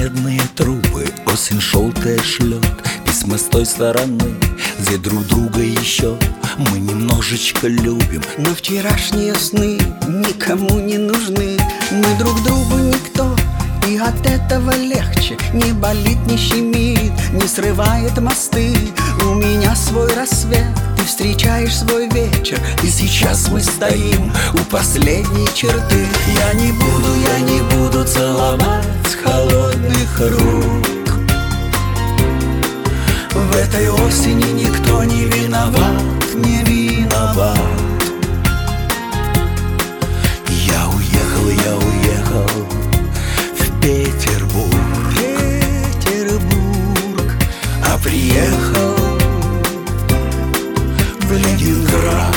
медные трубы, осень желтая шлет письма с той стороны, где друг друга еще мы немножечко любим. Но вчерашние сны никому не нужны. Мы друг другу никто, и от этого легче. Не болит, не щемит, не срывает мосты. У меня свой рассвет, ты встречаешь свой вечер, и сейчас мы стоим у последней черты. Я не буду целовать холодных рук. В этой осени никто не виноват, не виноват. Я уехал в Петербург, а приехал в Ленинград.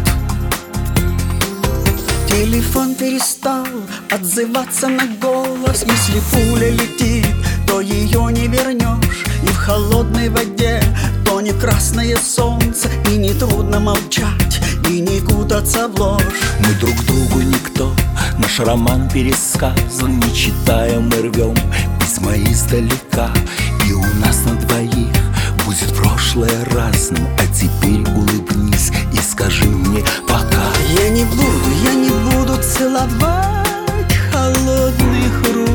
Телефон перестал отзываться на голос. Если пуля летит, то ее не вернешь. И в холодной воде то не красное солнце, и не трудно молчать, и не кутаться в ложь. Мы друг другу никто, наш роман пересказан. Не читая, мы рвем письма издалека. И у нас на двоих будет прошлое разным. А теперь улыбнись и скажи мне пока. Я не буду целовать холодных рук.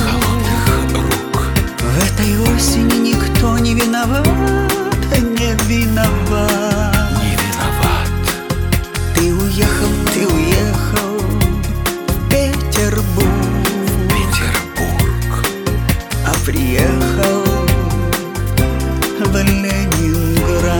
В этой осени никто не виноват, не виноват. Не виноват. Ты уехал в Петербург, а приехал в Ленинград.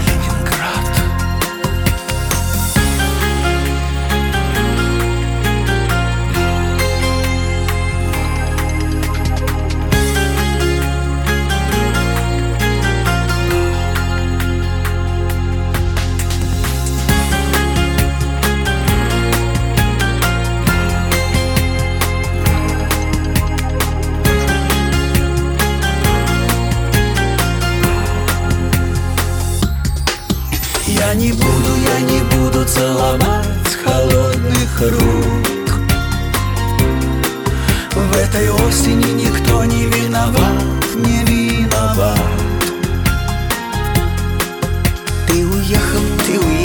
Я не буду целовать холодных рук. В этой осени никто не виноват, не виноват. Ты уехал